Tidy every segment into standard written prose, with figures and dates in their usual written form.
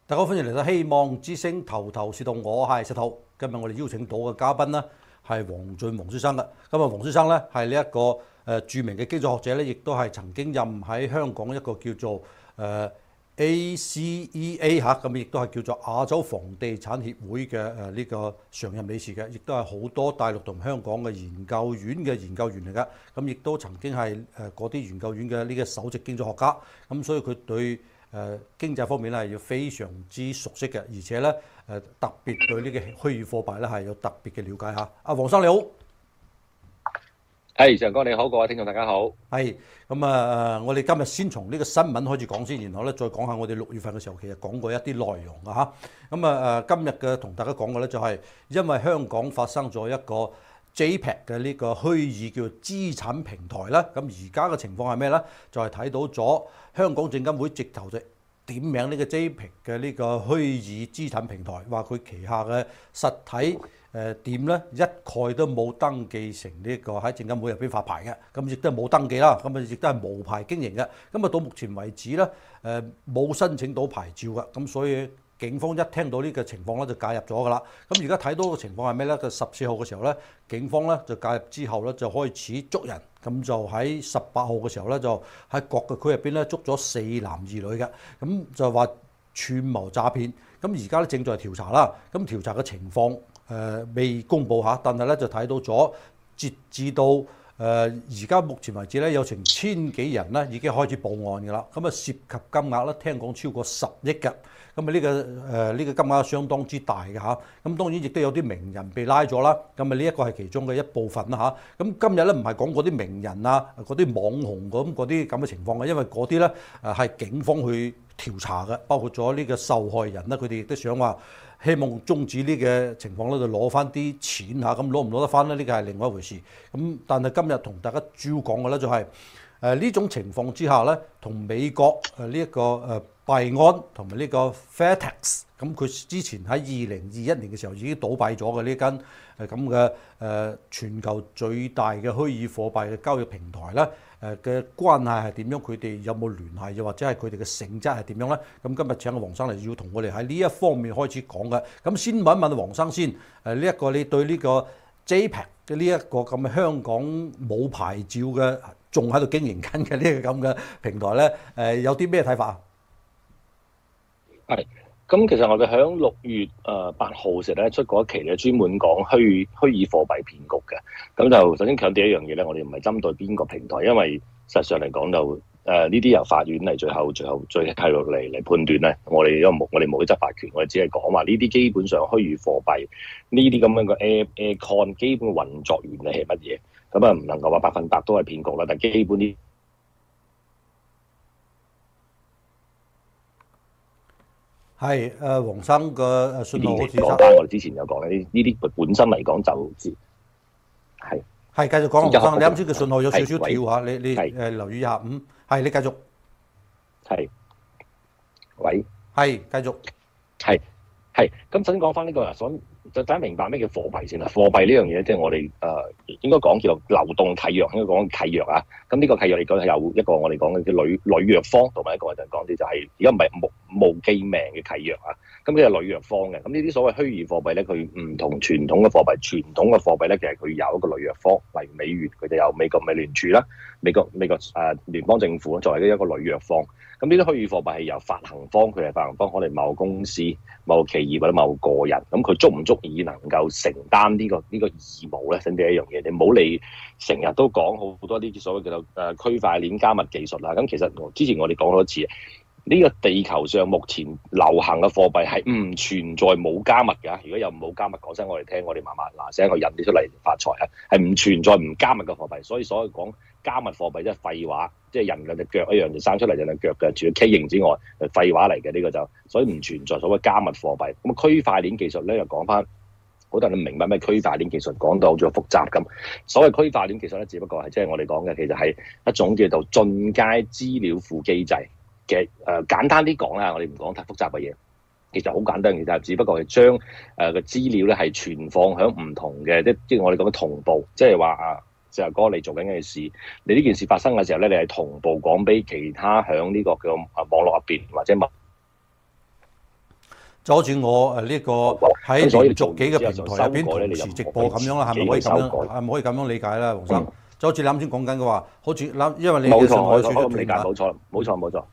大家好，歡迎嚟到希望之星頭頭是道，我係石頭。今日我哋邀請到嘅嘉賓呢係黃俊黃先生嘅。咁啊，黃先生呢係呢一個著名嘅經濟學者呢，亦都係曾經任喺香港一個叫做ACEA 嚇，咁亦都係叫做亞洲房地產協會嘅呢個常任理事嘅，亦都係好多大陸同香港嘅研究院嘅研究員嚟㗎。咁亦都曾經係嗰啲研究院嘅呢個首席經濟學家。咁所以佢對經濟方面咧係要非常之熟悉嘅，而且咧特別對呢個虛擬貨幣咧係有特別嘅了解嚇。阿黃生你好， 係常哥你好，各位聽眾大家好。 係咁啊！我哋今日先從呢個新聞開始講先，然後咧再講下我哋6月份嘅時候其實講過一啲內容嘅嚇。咁啊今日嘅同大家講嘅咧就係因為香港發生咗一個 JPEX 嘅呢個虛擬叫資產平台啦，咁而家嘅情況係咩呢？就係睇到咗香港證監會直頭就點名呢個 JPEX 嘅呢個虛擬資產平台，話佢旗下嘅實體店呢一概都冇登記成呢個喺證監會入邊發牌嘅，咁亦都係冇登記啦，咁啊亦都係無牌經營嘅，咁啊到目前為止呢冇申請到牌照嘅，咁所以警方一聽到呢個情況咧就介入咗㗎啦。咁而家睇到嘅情況係咩呢？佢14號嘅時候呢，警方呢就介入之後呢，就開始捉人。咁就喺18號嘅時候呢，就喺各個區入邊呢捉咗4男2女嘅。咁就話串謀詐騙。咁而家咧正在調查啦。咁調查嘅情況未公佈下，但係呢就睇到咗，截至到而家目前為止咧，有成1000幾人咧已經開始報案㗎啦。咁啊涉及金額咧，聽講超過10億嘅。咁啊呢個金額相當之大嘅嚇。咁當然亦都有啲名人被拉咗啦。咁啊呢一個係其中嘅一部分啦嚇。咁今日咧唔係講嗰啲名人啊、嗰啲網紅嗰啲咁嘅情況嘅，因為嗰啲咧係警方去調查嘅，包括咗呢個受害人啦，佢哋亦都想話希望終止呢個情況咧，就攞翻啲錢嚇。咁攞唔攞得翻咧？呢個係另外一回事。咁但係今日同大家主要講嘅咧就係呢種情況之下咧，同美國呢一個幣安同埋呢個 FTX， 咁佢之前喺2021年嘅時候已經倒閉咗嘅呢間咁嘅全球最大嘅虛擬貨幣嘅交易平台咧嘅關係係點樣？佢哋有冇聯繫？又或者係佢哋嘅性質係點樣咧？咁今日請阿黃生嚟要同我哋喺呢一方面開始講嘅。咁先問一問黃生先，呢一個你對呢個 JPEX 嘅呢一個咁嘅香港冇牌照嘅仲喺度經營緊嘅呢個咁嘅平台咧，有啲咩睇法啊？ 係，咁其實我哋喺6月8號時咧出過一期咧，專門講虛擬貨幣騙局嘅。咁就首先強調一樣嘢咧，我哋唔係針對邊個平台，因為實際上嚟講就呢啲由法院嚟最後繼續嚟判斷咧。我哋我哋冇執法權，我哋只係講話呢啲基本上虛擬貨幣呢啲咁樣嘅 Aircoin 基本嘅運作原理係乜嘢？咁啊唔能夠話100%都係騙局啦，但基本啲。 係黃生嘅信號好似講翻我哋之前有講嘅呢啲本身嚟講就係繼續講黃生，你啱先嘅信號有少少跳下，你留意下。係你繼續。 係，喂， 係繼續。 係，咁首先講翻呢個啊，就大家明白咩叫貨幣先啦。貨幣呢樣嘢即係我哋應該講叫做流動契約，應該講契約啊。咁呢個契約嚟講係有一個我哋講嘅叫履約方，同埋一個就講啲就係而家唔係無記名嘅契約啊。咁呢個履約方嘅，咁呢啲所謂虛擬貨幣咧，佢唔同傳統嘅貨幣。傳統嘅貨幣咧，其實佢有一個履約方，例如美元，佢哋有美國美聯儲啦，美國聯邦政府作為一個履約方。咁呢啲虛擬貨幣係由發行方，佢係發行方，可能某公司、某企業或者某個人，咁佢足唔足以能夠承擔呢個義務咧？甚至一樣嘢，你唔好理成日都講好多啲所謂叫做區塊鏈加密技術啦。咁其實之前我哋講好多次，呢個地球上目前流行嘅貨幣係唔存在冇加密㗎。如果有冇加密，講聲我哋聽，我哋慢慢嗱聲我印啲出嚟發財啊，係唔存在唔加密嘅貨幣。所以講加密貨幣即係廢話，即係人兩隻腳一樣就生出嚟兩隻腳嘅，除咗畸形之外，係廢話嚟嘅呢個就，所以唔存在所謂加密貨幣。咁區塊鏈技術咧又講翻，好多人都明白咩區塊鏈技術，講到好似複雜咁。所謂區塊鏈技術咧，只不過係即係我哋講嘅，其實係一種叫做進階資料庫機制嘅簡單啲講啦，我哋唔講太複雜嘅嘢。其實好簡單嘅，就係只不過係將個資料咧係存放喺唔同嘅，即係我哋講嘅同步，即係話啊。石頭哥，你做緊嘅事，你呢件事發生嘅時候咧，你係同步講俾其他響呢個嘅網絡入邊或者就好似我呢個喺連續幾個平台入邊同時直播咁樣啦，係咪可以咁樣？係咪可以咁樣理解啦，黃生？就好似你啱先講緊嘅話，好似因為你嘅信號輸出理解，冇錯。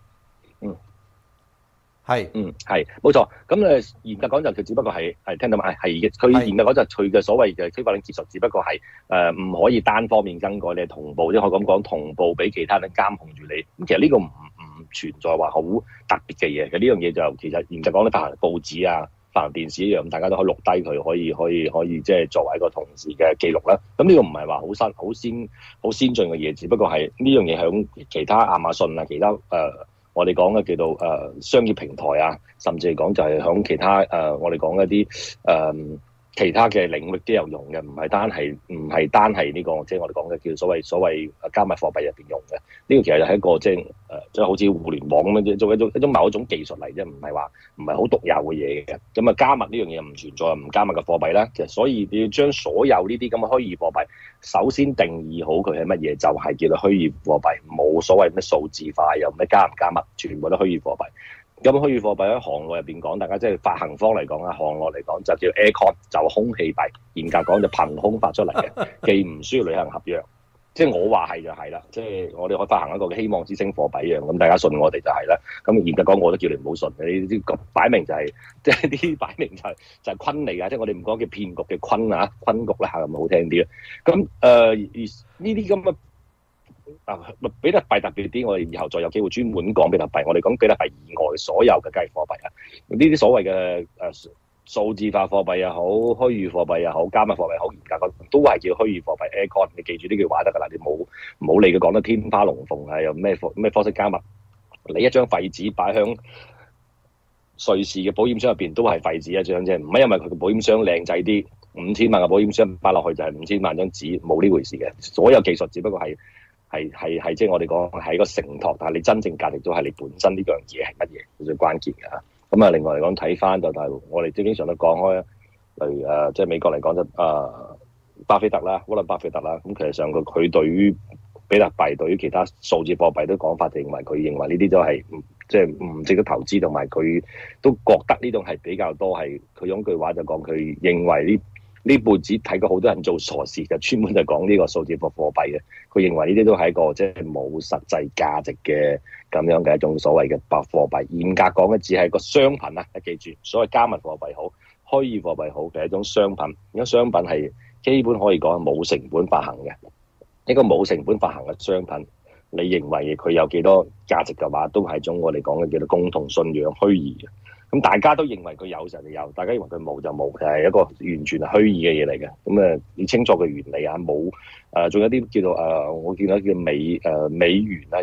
係， 係冇錯。咁嚴格講就佢只不過係聽到嘛，係嘅。佢嚴格講就佢嘅所謂嘅區塊鏈技術，只不過係唔可以單方面更改，你係同步，即係可以咁講，同步俾其他人監控住你。咁其實呢個唔存在話好特別嘅嘢。其實呢樣嘢就其實嚴格講咧，發行報紙啊、發行電視一樣，大家都可以錄低佢，可以即係作為一個同時嘅記錄啦。咁呢個唔係話好先進嘅嘢，只不過係呢樣嘢響其他亞馬遜啊、其他我哋講嘅叫做商業平台啊，甚至嚟講就係響其他我哋講一啲其他嘅領域都有用嘅，唔係單係呢個即係我哋講嘅叫所謂加密貨幣入邊用嘅。呢個其實係一個即係好似互聯網咁樣做一種某一種技術嚟啫，唔係好獨有嘅嘢嘅。咁加密呢樣嘢唔存在唔加密嘅貨幣啦。其實所以你要將所有呢啲咁嘅虛擬貨幣，首先定義好佢係乜嘢，就係叫做虛擬貨幣，冇所謂咩數字化又咩加唔加密，全部都虛擬貨幣。咁虛擬貨幣喺行內入邊講，大家即係發行方嚟講啊，行內嚟講就叫 Aircoin， 就空氣幣。嚴格講就憑空發出嚟嘅，既唔需要履行合約。即係我話係就係啦，即係我哋可以發行一個希望之星貨幣一樣，咁大家信我哋就係啦。咁嚴格講，我都叫你唔好信，你啲擺明就係即係啲擺明就係坤嚟㗎，即係我哋唔講叫騙局嘅坤啊，坤局啦嚇，咁好聽啲啦。咁呢啲咁嘅。比特幣特別啲，我哋以後再有機會專門講比特幣。我哋講比特幣以外所有嘅加密貨幣啊，呢啲所謂嘅數字化貨幣又好，虛擬貨幣又好，加密貨幣好，嚴格講都係叫虛擬貨幣 Aircoin。你記住呢句話得㗎啦，你冇理佢講得天花龍鳳啊，又咩方式加密？你一張廢紙擺響瑞士嘅保險箱入邊都係廢紙一張啫，唔係因為佢嘅保險箱靚仔啲，5000萬嘅保險箱擺落去就係5000萬張紙，冇呢回事嘅。所有技術只不過係即係我哋講係一個承托，但係你真正價值都係你本身呢樣嘢係乜嘢最關鍵嘅嚇。咁另外嚟講睇翻就係我哋經常都講開，例如即係美國嚟講就巴菲特啦，沃倫巴菲特啦，咁其實上佢對於比特幣對於其他數字貨幣都講法，就認為呢啲都係即係唔值得投資，同埋佢都覺得呢種係比較多係佢用句話就講，佢認為呢輩子睇過好多人做傻事，就專門就講呢個數字貨幣嘅。佢認為呢啲都係一個即係冇實際價值嘅咁樣嘅一種所謂嘅白貨幣。嚴格講嘅只係個商品啊！記住，所謂加密貨幣好、虛擬貨幣好嘅一種商品。而家商品係基本可以講係冇成本發行嘅。一個冇成本發行嘅商品，你認為佢有幾多價值嘅話，都係一種我哋講嘅叫做共同信仰虛擬嘅。咁大家都認為佢有就有，大家認為佢冇就冇，就係一個完全係虛擬嘅嘢嚟嘅。咁你清楚嘅原理啊，冇仲有啲叫做我見到叫美元啊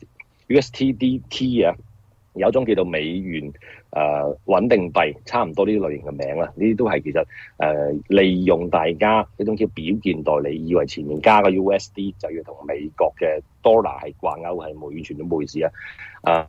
USDT 啊，有一種叫做美元穩定幣，差唔多呢啲類型嘅名啦。呢啲都係其實利用大家一種叫表件代理，以為前面加個 USD 就要同美國嘅 dollar 係掛鈎，係完全都冇意思啊！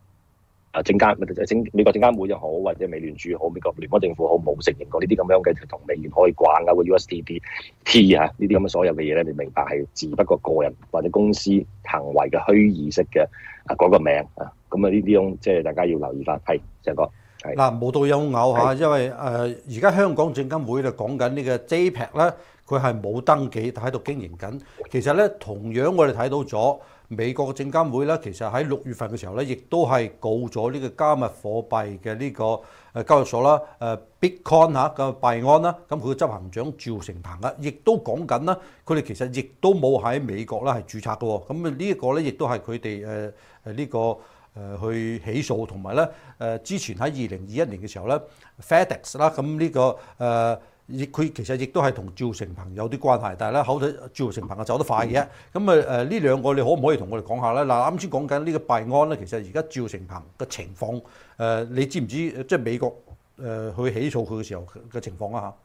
美國證監會又好，或者美聯儲好，美國聯邦政府好，冇承認過呢啲咁樣嘅同美元可以掛鈎嘅 USDT 啊，呢啲咁嘅所有嘅嘢咧，你明白係只不過個人或者公司行為嘅虛擬式嘅嗰個名啊，咁呢啲咁即係大家要留意翻。係成哥，係嗱，無獨有偶嚇，因為而家香港證監會咧講緊呢個 JPEX 咧，佢係冇登記喺度經營緊。其實咧，同樣我哋睇到咗。美國嘅證監會咧，其實喺6月份嘅時候咧，亦都係告咗呢個加密貨幣嘅呢個交易所啦，Bitcoin 嘅幣安啦，咁佢嘅執行長趙成鵬啊，亦都講緊啦，佢哋其實亦都冇喺美國啦係註冊嘅喎，咁呢一個咧亦都係佢哋呢個去起訴，同埋咧之前喺2021年嘅時候咧 FedEx 啦，咁呢個佢其實亦都係同趙成鵬有啲關係，但係咧好睇趙成鵬走得快嘅。咁呢兩個你可唔可以同我哋講下咧？嗱，啱先講緊呢個幣安咧，其實而家趙成鵬嘅情況你知唔知？即係美國去起訴佢嘅時候嘅情況啊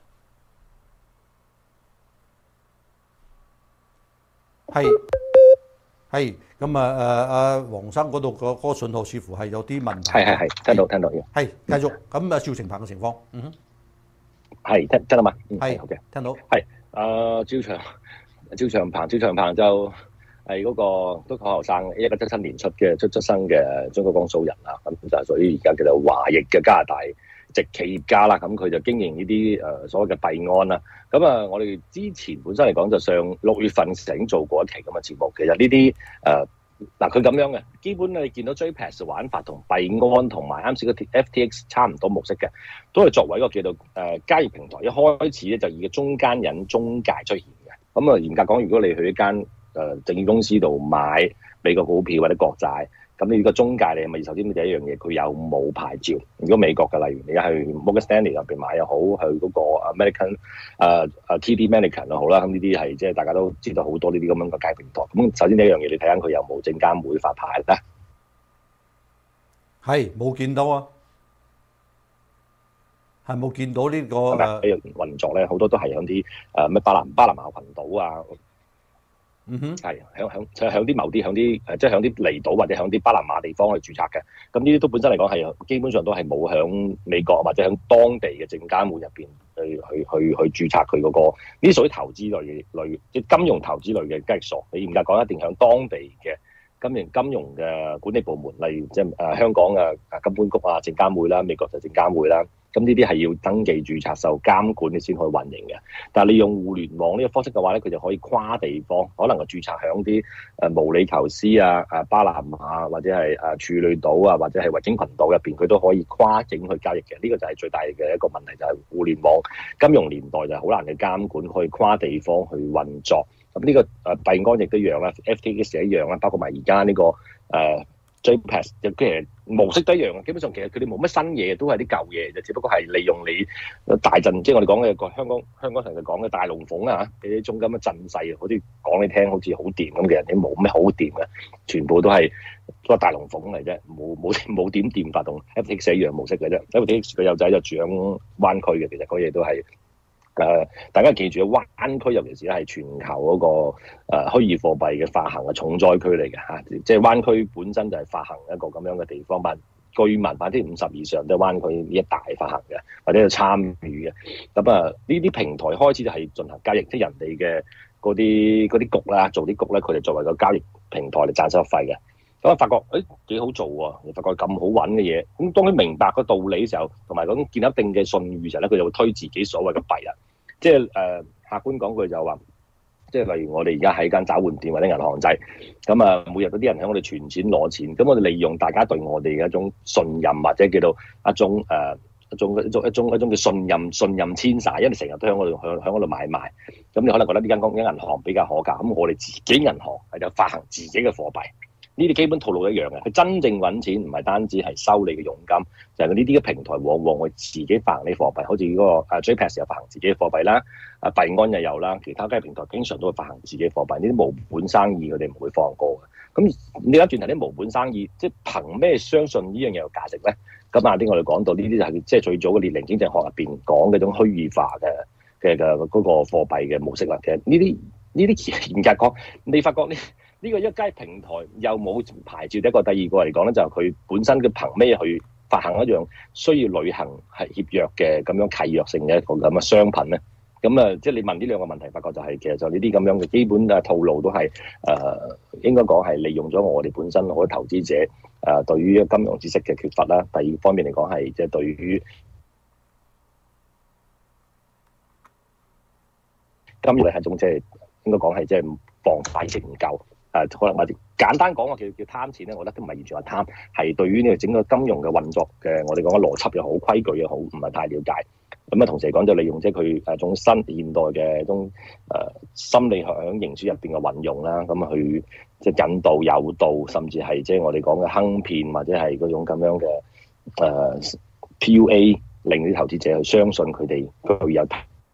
嚇？係咁黃生嗰度嗰個信號似乎係有啲問題。 係聽到嘅。係繼續咁趙成鵬嘅情況， 係聽得嘛？ 係好嘅，聽到。 係趙長鵬就係嗰個都好後生，1977年出生嘅中國江蘇人啦，咁就係屬於而家叫做華裔嘅加拿大籍企業家啦，咁佢就經營呢啲所謂嘅幣安啦。咁我哋之前本身嚟講就上6月份已經做過一期咁嘅節目。其實呢啲嗱佢咁樣嘅，基本你見到 JPEX 玩法同幣安同埋啱先嗰 FTX 差唔多模式嘅，都係作為一個叫做交易平台。一開始咧就以個中間人中介出現嘅。咁嚴格講，如果你去一間證券公司度買美國股票或者國債，咁你個中介你係咪首先第一樣嘢佢有冇牌照？如果美國嘅，例如你去 Morgan Stanley 入邊買又好，去嗰個 American TD American 又好啦，咁呢啲係即係大家都知道好多呢啲咁樣嘅交易平台。咁首先第一樣嘢，你睇下佢有冇證監會發牌咧？ 係冇見到啊，係冇見到呢個運作咧，好多都係響啲咩巴拿馬群島啊。係響啲某啲響啲即係響啲離島或者響啲巴拿馬地方去註冊嘅。咁呢啲都本身嚟講係基本上都係冇響美國或者響當地嘅證監會入邊去註冊佢嗰個。呢啲屬於投資類即係金融投資類嘅交易所。你嚴格講一定響當地嘅金融嘅管理部門，例如即係香港嘅金管局啊、證監會啦，美國就證監會啦。咁呢啲係要登記註冊受監管你先可以運營嘅。但係你用互聯網呢個方式嘅話咧，佢就可以跨地方，可能係註冊響啲毛里求斯啊、巴拿馬或者係處女島啊，或者係維京群島入邊，佢都可以跨境去交易嘅。呢個就係最大嘅一個問題，就係互聯網金融年代就好難去監管，可以跨地方去運作。咁呢個幣安亦都一樣啦 ，FTX 一樣啦，包括埋而家呢個JPEX 其實模式都一樣嘅，基本上其實佢哋冇乜新嘢，都係啲舊嘢，就只不過係利用你大陣，即係我哋講嘅個香港人就講嘅大龍鳳啊，呢種咁嘅陣勢，好似講你聽好似好掂咁，其實你冇咩好掂嘅，全部都係大龍鳳嚟啫，冇點掂法同 FTX 一樣模式嘅啫。FTX 個友仔就住響灣區嘅，其實嗰嘢都係。大家記住，灣區尤其是係全球嗰個虛擬貨幣嘅發行嘅重災區嚟嘅嚇，即係灣區本身就係發行一個咁樣嘅地方，居民50%以上都係灣區呢一帶發行嘅，或者有參與嘅。咁呢啲平台開始就係進行交易，即係人哋嘅嗰啲局啦，做啲局咧，佢哋作為個交易平台嚟賺手續費嘅。咁發覺幾好做喎，你發覺咁好揾嘅嘢，咁當佢明白個道理嘅時候，同埋嗰種建立一定嘅信譽嘅時候咧，佢就會推自己所謂嘅幣啦。即係客觀講句就話，即係例如我哋而家喺間找換店或者銀行仔，咁每日嗰啲人喺我哋存錢攞錢，咁我哋利用大家對我哋嘅一種信任，或者叫做一種嘅信任遷徙，因為成日都喺嗰度買賣，咁你可能覺得呢間銀行比較可靠，咁我哋自己銀行係就發行自己嘅貨幣。呢啲基本套路一樣嘅，佢真正揾錢唔係單止係收你嘅佣金，就係呢啲嘅平台往往會自己發行啲貨幣，好似嗰個JPEX 又發行自己嘅貨幣啦，幣安又有啦，其他嘅平台經常都會發行自己嘅貨幣，呢啲無本生意佢哋唔會放過嘅。咁你而家轉頭啲無本生意，即係憑咩相信呢樣嘢有價值咧？咁我哋講到呢啲就係即係最早嘅列寧經濟學入邊講嘅種虛擬化嘅嗰個貨幣嘅模式啦。其實呢啲嚴格講，你發覺呢個一間平台又冇牌照，第一個，第二個嚟講咧，就係佢本身嘅憑咩去發行一樣需要履行係協約嘅咁樣契約性嘅一個咁嘅商品咧？咁即係你問呢兩個問題，發覺就係其實就呢啲咁樣嘅基本嘅套路都係應該講係利用咗我哋本身好多投資者對於金融知識嘅缺乏啦。第二方面嚟講係即係對於金融係一種即係應該講係即係防範性唔夠。可能我哋簡單講話叫貪錢咧，我覺得都唔係完全話貪，係對於呢個整個金融嘅運作嘅我哋講嘅邏輯又好、規矩又好，唔係太了解。咁同時嚟講就利用即係佢一種新現代嘅一種心理學喺營銷入邊嘅運用啦，咁去即係引導、誘導，甚至係即係我哋講嘅坑騙或者係嗰種咁樣嘅PUA，令啲投資者去相信佢哋有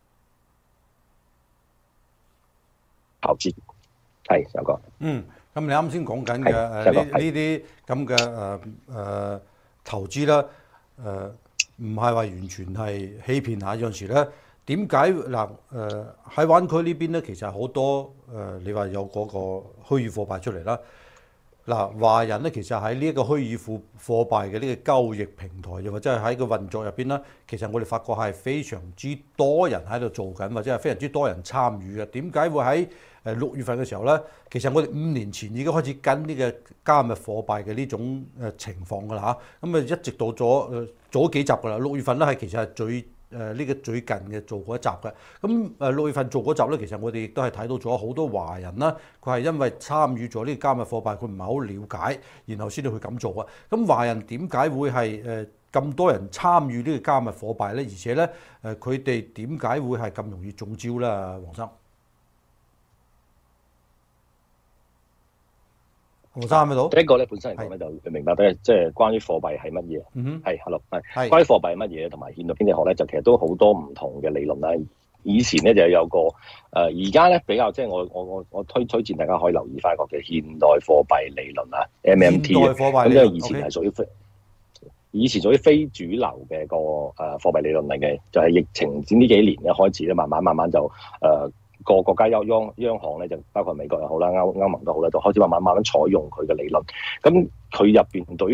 投資。係，有個。 咁你啱先講緊嘅呢啲咁嘅投資啦，唔係話完全係欺騙下。有陣時咧，點解嗱喺灣區呢邊咧，其實好多你話有嗰個虛擬貨幣出嚟啦。 嗱，華人咧其實喺呢一個虛擬貨幣嘅呢個交易平台，又或者係喺個運作入邊咧，其實我哋發覺係非常之多人喺度做緊，或者係非常之多人參與嘅。點解會喺6月份嘅時候咧？其實我哋5年前已經開始跟呢個加密貨幣嘅呢種情況㗎啦嚇，咁啊一直到做咗幾集㗎啦。6月份咧係其實係呢個最近嘅做過一集嘅，咁6月份做嗰集咧，其實我哋亦都係睇到咗好多華人啦，佢係因為參與咗呢個加密貨幣，佢唔係好了解，然後先至去咁做啊。咁華人點解會係咁多人參與呢個加密貨幣咧？而且咧佢哋點解會係咁容易中招咧？黃生，黃生係咪到？ 第一個咧本身嚟講咧就明白咧，即係關於貨幣係乜嘢，係 hello 係關於貨幣係乜嘢，同埋現代經濟學咧就其實都好多唔同嘅理論啦。以前咧就有個而家咧比較即係我推薦大家可以留意翻一個嘅現代貨幣理論啊 MMT 咁因為以前係屬於非主流嘅個貨幣理論嚟嘅，就係疫情呢幾年嘅開始咧，慢慢就個國家央行咧，就包括美國又好啦，歐盟都好啦，就開始慢慢採用佢嘅理論。咁佢入邊對於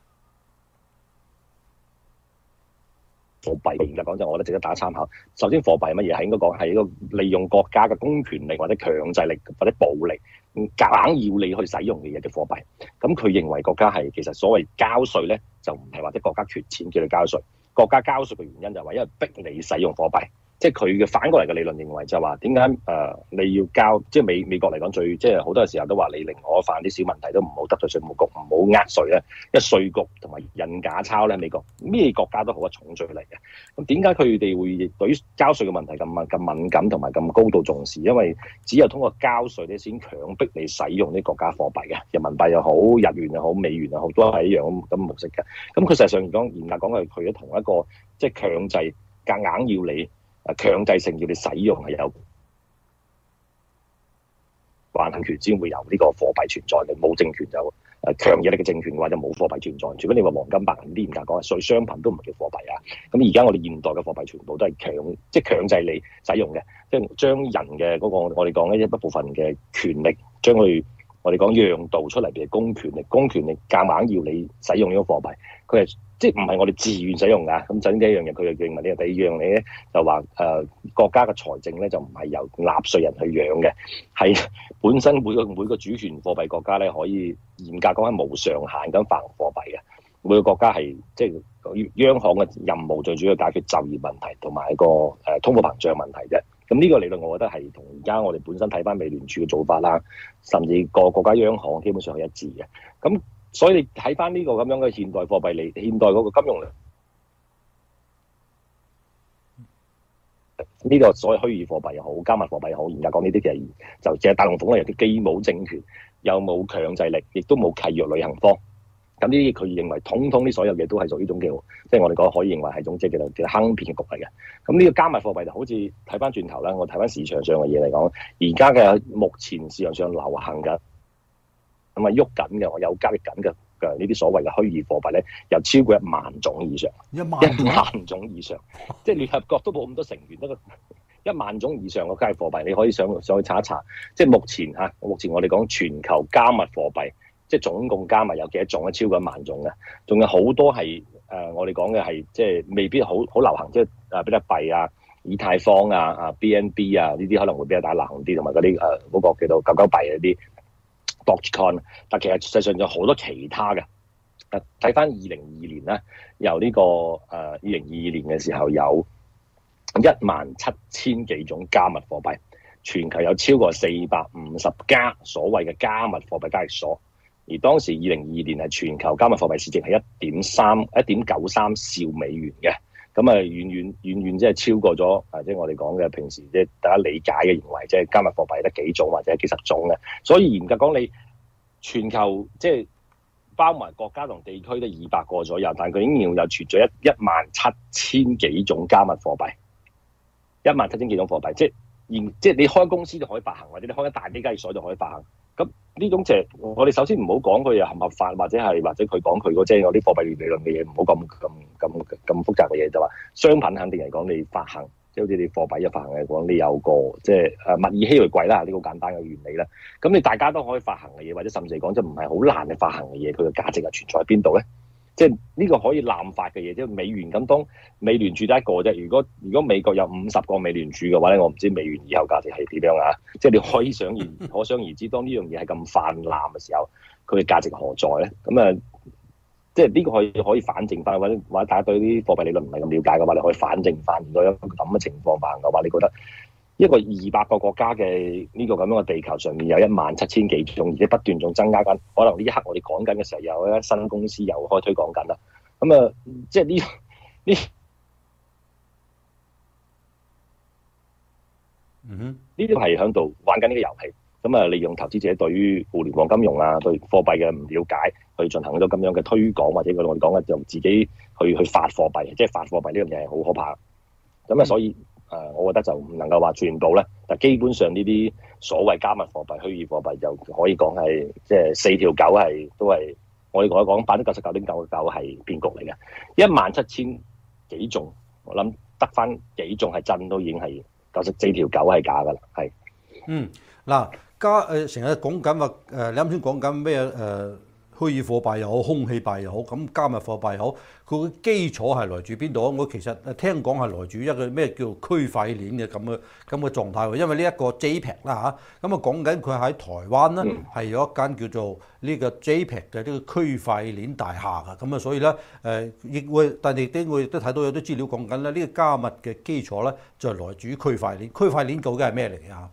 貨幣嚴格講就，我覺得值得大家參考。首先，貨幣係乜嘢？係應該講係一個利用國家嘅公權力或者強制力或者暴力，夾硬要你去使用嘅嘢嘅貨幣。咁佢認為國家係其實所謂交稅咧，就唔係話啲國家缺錢叫你交稅，國家交稅嘅原因就係話因為逼你使用貨幣。即係佢嘅反過嚟嘅理論認為就係話點解你要交，即係美國嚟講最即係好多時候都話你另外犯啲小問題都唔好得罪稅務局，唔好呃稅咧，因為稅局同埋印假鈔咧，美國咩國家都好重罪嚟嘅。咁點解佢哋會對於交稅嘅問題咁敏感同埋咁高度重視？因為只有通過交稅咧，先強迫你使用啲國家貨幣嘅，人民幣又好、日元又好、美元又好，都係一樣咁模式嘅。咁佢實際上嚟講，嚴格講係佢同一個即係強制夾硬要你。強制性要你使用係有慣行權先會有呢個貨幣存在嘅，冇政權就強有力嘅政權嘅話就冇貨幣存在。除非你話黃金白銀啲嚴格講係屬於商品都唔係叫貨幣啊。咁而家我哋現代嘅貨幣全部都係強制你使用嘅，即係將人嘅嗰個我哋講嘅一部分嘅權力將佢我哋講讓渡出嚟嘅公權力夾硬要你使用呢個貨幣，佢係。即係唔係我哋自願使用㗎？咁首先第一樣嘢，佢就認為呢個第二樣嘢咧，就話國家嘅財政咧就唔係由納稅人去養嘅，係本身每個主權貨幣國家咧可以嚴格講係無上限咁發行貨幣嘅。每個國家係即係央行嘅任務最主要解決就業問題同埋個通貨膨脹問題啫。咁呢個理論我覺得係同而家我哋本身睇翻美聯儲嘅做法啦，甚至個國家央行基本上係一致嘅。咁所以你睇翻呢個咁樣嘅現代貨幣現代嗰個金融呢個所謂虛擬貨幣又好，加密貨幣又好，嚴格講呢啲其實就只係大龍鳳嚟，有啲既冇政權，又冇強制力，亦都冇契約履行方。咁呢啲佢認為統呢所有嘢都係屬於種叫，即係我哋講可以認為係種即係叫坑騙局嚟嘅。咁呢個加密貨幣就好似睇翻轉頭啦，我睇翻市場上嘅嘢嚟講，而家嘅目前市場上流行嘅。咁啊喐緊嘅，我有交易緊嘅呢啲所謂嘅虛擬貨幣咧，有超過1萬種以上，1萬種以上，即係聯合國都冇咁多成員，得個1萬種以上嘅加密貨幣，你可以上去查一查。即係目前我哋講全球加密貨幣，即係總共加密有幾多種咧？超過1萬種嘅，仲有好多係我哋講嘅係即係未必好流行，即係比特幣啊、以太坊啊、BNB 啊呢啲可能會比較大流行啲，同埋嗰啲嗰個叫做狗狗幣嗰啲。Dogecoin， 但其實實際上有好多其他嘅。睇翻2022年咧，由呢個2022年嘅時候有17000幾種加密貨幣，全球有超過450家所謂嘅加密貨幣交易所。而當時2022年係全球加密貨幣市值係1.93兆美元嘅。咁啊，遠遠即係超過咗即係我哋講嘅平時即係大家理解嘅認為，即係加密貨幣得幾種或者幾十種嘅。所以嚴格講，你全球即係包埋國家同地區都200個左右，但佢仍然又存在17000幾種加密貨幣，17000幾種貨幣，即係你開公司就可以發行，或者你開一大啲交易所就可以發行。咁呢種即係我哋首先唔好講佢合唔合法，或者佢講佢嗰即係嗰啲貨幣理論嘅嘢，唔好咁複雜嘅嘢，就話商品肯定嚟講你發行， 即係好似你貨幣一發行嚟講，你有個即係物以稀為貴啦，呢個簡單嘅原理啦。咁你大家都可以發行嘅嘢，或者甚至嚟講即係唔係好難嘅發行嘅嘢，佢嘅價值係存在喺邊度咧？即係呢個可以濫發嘅嘢，即係美元咁，當美聯儲得一個啫。如果美國有50個美聯儲嘅話咧，我唔知美元以後價值係點樣啊？即係你可想而知，當呢樣嘢係咁泛濫嘅時候，佢嘅價值何在咧？咁啊，即係呢個可以反證翻，或者大家對啲貨幣理論唔係咁了解嘅話，你可以反證翻。如果有咁嘅情況發生嘅話，你覺得一個200個國家嘅呢個咁樣嘅地球上面有17000幾種，而且不斷仲增加緊。可能呢一刻我哋講緊嘅時候，有一間新公司又開推廣緊啦。咁啊，即係呢啲係喺度玩緊呢個遊戲。咁啊，利用投資者對於互聯網金融啊、對貨幣嘅唔了解，去進行咗咁樣嘅推廣，或者我哋講嘅就自己去發貨幣，即係發貨幣呢樣嘢係好可怕。咁啊，所以我覺得就唔能夠話全部咧，但基本上呢啲所謂加密貨幣、虛擬貨幣就可以講係即係4條狗都係我哋講99.99%係騙局嚟嘅。17000幾種，我諗得翻幾種係真，都已經係94條狗係假㗎啦，係。 嗱，成日講緊話你啱先講緊咩虛擬貨幣又好，空氣幣又好，咁加密貨幣又好，佢嘅基礎係來自邊度？我其實聽講係來自一個咩叫區塊鏈嘅咁嘅狀態喎。因為呢一個 JPEG 啦嚇，咁啊講緊佢喺台灣咧係有一間叫做呢個 JPEG 嘅呢個區塊鏈大廈㗎，咁啊所以咧亦會，但係我亦都睇到有啲資料講緊咧，呢個加密嘅基礎咧就係來自於區塊鏈。區塊鏈究竟係咩嚟嘅嚇？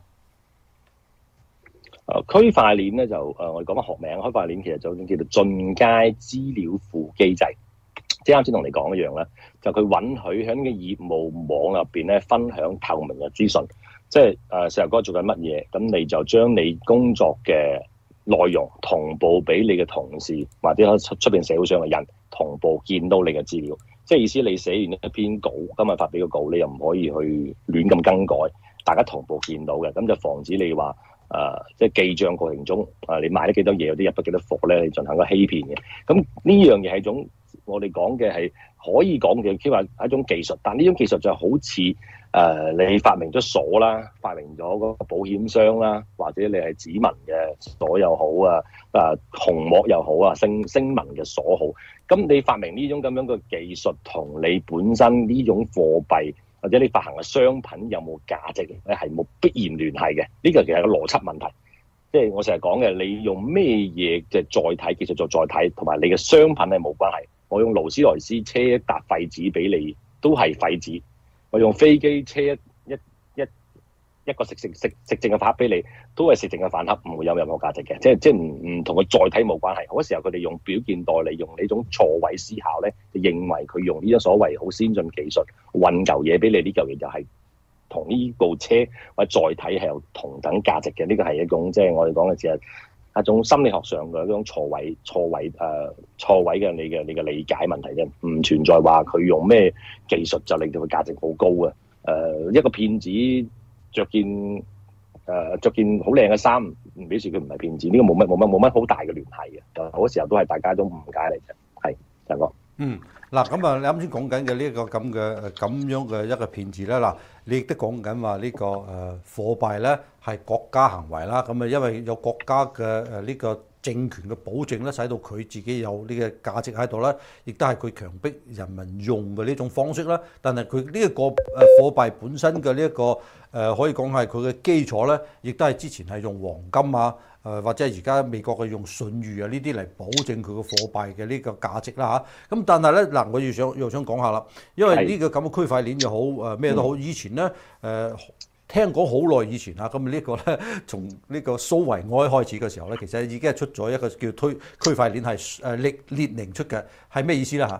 區塊鏈咧就我哋講翻學名，區塊鏈其實就叫做進階資料庫機制，即係啱先同你講一樣啦，就佢允許喺呢個業務網入邊咧分享透明嘅資訊，即係石油哥做緊乜嘢，咁你就將你工作嘅內容同步俾你嘅同事或者出邊社會上嘅人同步見到你嘅資料，即係意思你寫完一篇稿，今日發俾個稿，你又唔可以去亂咁更改，大家同步見到嘅，咁就防止你話。即係記帳過程中，你買咗幾多嘢，有啲入咗幾多貨咧，你進行個欺騙嘅。咁呢樣嘢係一種我哋講嘅係可以講嘅，即係話係一種技術。但呢種技術就好似你發明咗鎖啦，發明咗嗰個保險箱啦，或者你係指紋嘅鎖又好啊，虹膜又好啊，聲紋嘅鎖好。咁你發明呢種咁樣嘅技術，同你本身呢種貨幣，或者你發行嘅商品有冇價值咧，係冇必然聯繫嘅。呢個其實係個邏輯問題。即係我成日講嘅，你用咩嘢嘅載體技術做載體，同埋你嘅商品係冇關係。我用勞斯萊斯車一沓廢紙俾你，都係廢紙。我用飛機車一個食剩嘅飯盒俾你，都係食剩嘅飯盒，唔會有任何價值嘅。即係唔同嘅載體冇關係。好多時候佢哋用表件代理，用呢種錯位思考咧，就認為佢用呢種所謂好先進技術運嚿嘢俾你，呢嚿嘢就係同呢部車或者載體係有同等價值嘅。呢個係一種即係我哋講嘅只係一種心理學上嘅一種錯位嘅你嘅理解問題啫，唔存在話佢用咩技術就令到佢價值好高嘅。一個騙子着件好靚嘅衫，唔表示佢唔係騙子，呢個冇乜好大嘅聯繫嘅。好多時候都係大家都誤解嚟嘅，係陳哥。 嗱咁啊，你啱先講緊嘅呢一個咁樣嘅一個騙子咧，嗱，你亦都講緊話呢個貨幣咧係國家行為啦，咁啊因為有國家嘅呢個政權嘅保證咧，使到佢自己有呢個價值喺度啦，亦都係佢強迫人民用嘅呢種方式啦。但係佢呢一個貨幣本身嘅呢一個可以講係佢嘅基礎咧，亦都係之前係用黃金啊。或者而家美國嘅用信譽啊呢啲嚟保證佢個貨幣嘅呢個價值啦嚇，咁但係咧嗱，我又想講下啦，因為呢個咁嘅區塊鏈又好咩都好，以前咧聽講好耐以前啊，咁呢個咧從呢個蘇維埃開始嘅時候咧，其實已經係出咗一個叫區塊鏈係列寧出嘅，係咩意思咧嚇？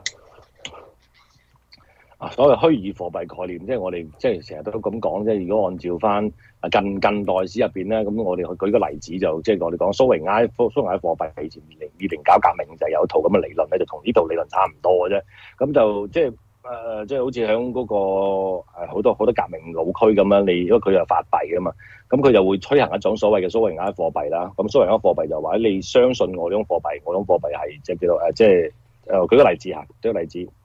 所謂虛擬貨幣概念，即係我哋即係成日都咁講，即係如果按照翻近代史入邊咧，咁我哋去舉個例子就即係我哋講蘇維埃貨幣以前2020搞革命就有一套咁嘅理論咧，就同呢套理論差唔多嘅啫。咁就即係好似喺嗰個好多革命老區咁樣，因為佢有發幣噶嘛，咁佢就會推行一種所謂嘅蘇維埃貨幣啦。咁蘇維埃貨幣就話你相信我呢種貨幣，我呢種貨幣係即係叫做舉個例子嚇，舉個例子。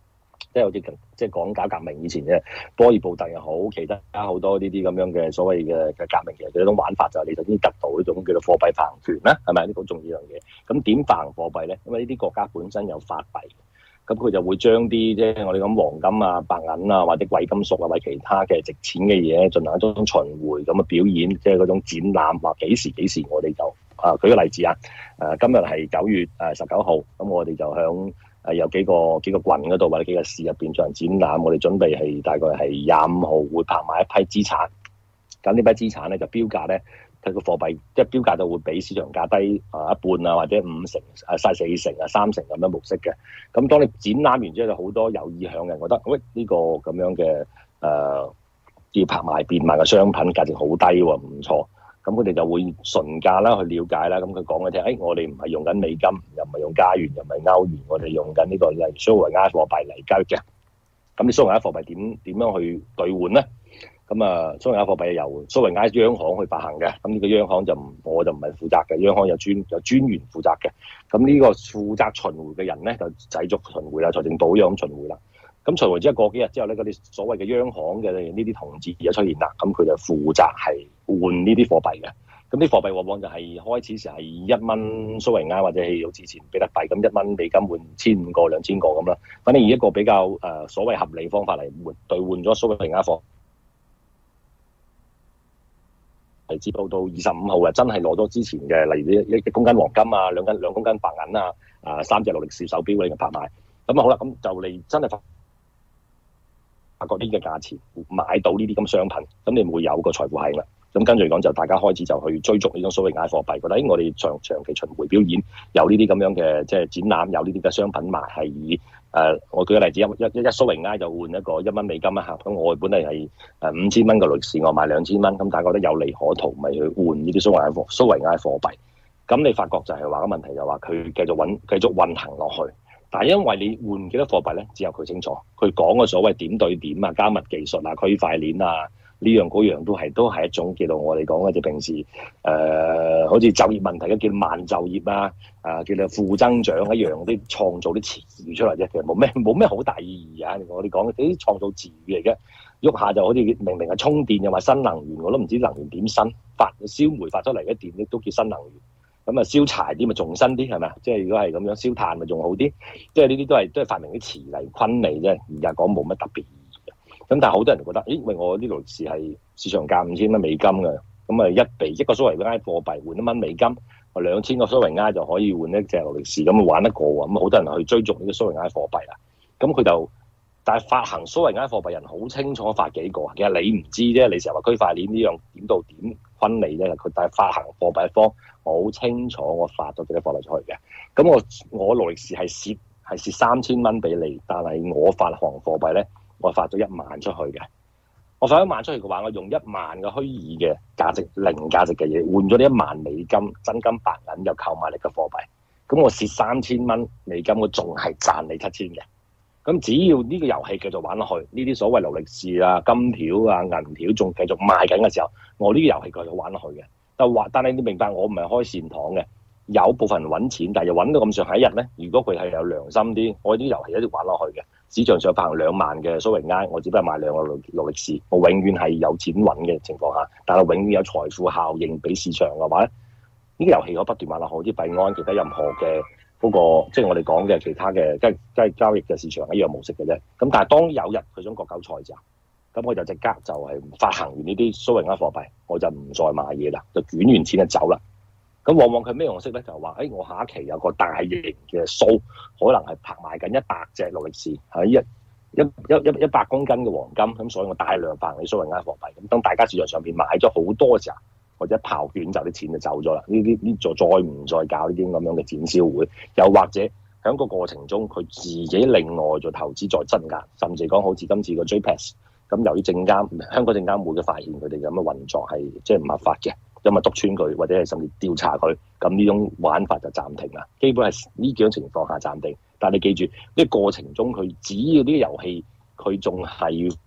即係好似即係講搞革命以前嘅波爾布特又好，其他好多呢啲咁樣嘅所謂嘅革命，其實佢嗰種玩法就係你首先得到呢種叫做貨幣發行權啦，係咪？呢個好重要樣嘢。咁點發行貨幣咧？因為呢啲國家本身有法幣。咁佢就會將啲即係我哋講黃金啊、白銀啊或者貴金屬啊，或者其他嘅值錢嘅嘢進行一種巡迴咁嘅表演，即係嗰種展覽。話幾時我哋就舉個例子啊，今日係9月19號，咁我哋就響有幾個郡嗰度或者幾個市入邊進行展覽。我哋準備係大概係25號會拍賣一批資產，咁呢批資產咧就標價咧。佢個貨幣即係標價就會比市場價低一半啊，或者50%、4成啊、3成咁樣模式嘅。咁當你展覽完之後，就好多有意向嘅人覺得，喂呢個咁樣嘅叫拍賣變賣嘅商品價值好低喎，唔錯。咁佢哋就會純價啦去了解啦。咁佢講嘅聽，我哋唔係用緊美金，又唔係用加元，又唔係歐元，我哋用緊呢個係蘇維埃貨幣嚟交易嘅。咁你蘇維埃貨幣點樣去兌換咧？咁啊，蘇維埃貨幣由蘇維埃央行去發行嘅，咁呢個央行我就唔係負責嘅，央行有專員負責嘅。咁呢個負責巡迴嘅人咧，就繼續巡迴啦，財政部咁巡迴啦。咁巡迴之後過幾日之後咧，嗰啲所謂嘅央行嘅呢啲同志就出現啦，咁佢就負責係換呢啲貨幣嘅。咁啲貨幣往往就係開始時係1蚊蘇維埃或者係好似前比特幣咁1蚊美金換1500個、2000個咁啦。反正以一個比較所謂合理方法嚟兌換咗蘇維埃貨。係至到25號啊，真係攞咗之前嘅，例如1公斤黃金啊、2公斤白銀啊、3隻勞力士手錶嘅拍賣。咁啊好啦，咁就你真係發覺呢個價錢買到呢啲咁商品，咁你會有個財富系啦。咁跟住嚟講就大家開始就去追逐呢種蘇維埃貨幣，覺得我哋長期巡迴表演有呢啲咁樣嘅即係展覽，有呢啲嘅商品賣係以我舉個例子，一蘇維埃就換一個1蚊美金啊嚇，咁我本嚟係5000蚊嘅勞力士，我賣2000蚊，咁大家覺得有利可圖，咪去換呢啲蘇維埃貨幣。咁你發覺就係話個問題就話佢繼續運行落去，但係因為你換幾多貨幣咧，只有佢清楚。佢講嘅所謂點對點啊、加密技術啊、區塊鏈啊。呢樣嗰樣都係一種叫做我哋講嘅，就平時好似就業問題嘅叫慢就業啊，叫做負增長一樣，啲創造啲詞語出嚟啫，其實冇咩好大意義啊！我哋講嘅啲創造詞語嚟嘅，喐下就好似明明係充電又話新能源，我都唔知能源點新，燒煤發出嚟嘅電都叫新能源，咁啊燒柴啲咪仲新啲係咪啊？即係如果係咁樣燒炭咪仲好啲，即係呢啲都係發明啲詞嚟昆你啫，而家講冇乜特別。咁但係好多人覺得，因為我呢勞力士係市場價5000蚊美金嘅，咁啊一個蘇維埃貨幣換1蚊美金，我2000個蘇維埃就可以換一隻勞力士，咁玩得過喎，咁好多人去追逐呢個蘇維埃貨幣啦。咁佢就，但係發行蘇維埃貨幣人好清楚發幾個，其實你唔知啫，你成日話區塊鏈呢樣點到點昆你啫，佢但係發行貨幣方我好清楚我發咗幾多貨幣出去嘅，咁我勞力士係蝕3000蚊俾你，但係我發行貨幣咧。我發咗1萬出去嘅，我發1萬出去嘅話，我用1萬嘅虛擬嘅價值零價值嘅嘢換咗呢1萬美金真金白銀有購買力嘅貨幣，咁我蝕3000蚊美金，我仲係賺你7000嘅。咁只要呢個遊戲繼續玩落去，呢啲所謂勞力士啊、金條啊、銀條仲繼續賣緊嘅時候，我呢個遊戲繼續玩落去嘅。但係你明白，我唔係開善堂嘅，有部分人揾錢，但係又揾到咁上下一日咧。如果佢係有良心啲，我啲遊戲一直玩落去嘅。市場上發行2萬嘅蘇維埃，我只不過買2個勞力士，我永遠係有錢揾嘅情況下，但係永遠有財富效應俾市場嘅話咧，呢個遊戲可不斷玩落去，好似幣安其他任何嘅嗰個，即係我哋講嘅其他嘅，即係交易嘅市場一樣模式嘅啫。咁但係當有日佢想割韭菜咋，咁我就即刻就係發行完呢啲蘇維埃貨幣，我就唔再買嘢啦，就捲完錢就走啦。咁往往佢咩樣式咧？就話，我下一期有個大型嘅 show，可能係拍賣緊100隻勞力士，係100公斤嘅黃金，咁所以我大量發行啲蘇維埃貨幣。咁當大家市場上邊買咗好多嘅時候，或者炮卷就啲錢就走咗啦。呢就再唔再搞呢啲咁樣嘅展銷會？又或者喺個過程中，佢自己另外做投資再增壓，甚至講好似今次個 JPEX，咁由於香港證監會嘅發現佢哋咁嘅運作係即係唔合法嘅。因為篤穿佢，或者係甚至調查佢，咁呢種玩法就暫停啦。基本係呢幾種情況下暫停。但係你記住，呢個過程中佢只要呢個遊戲佢仲係要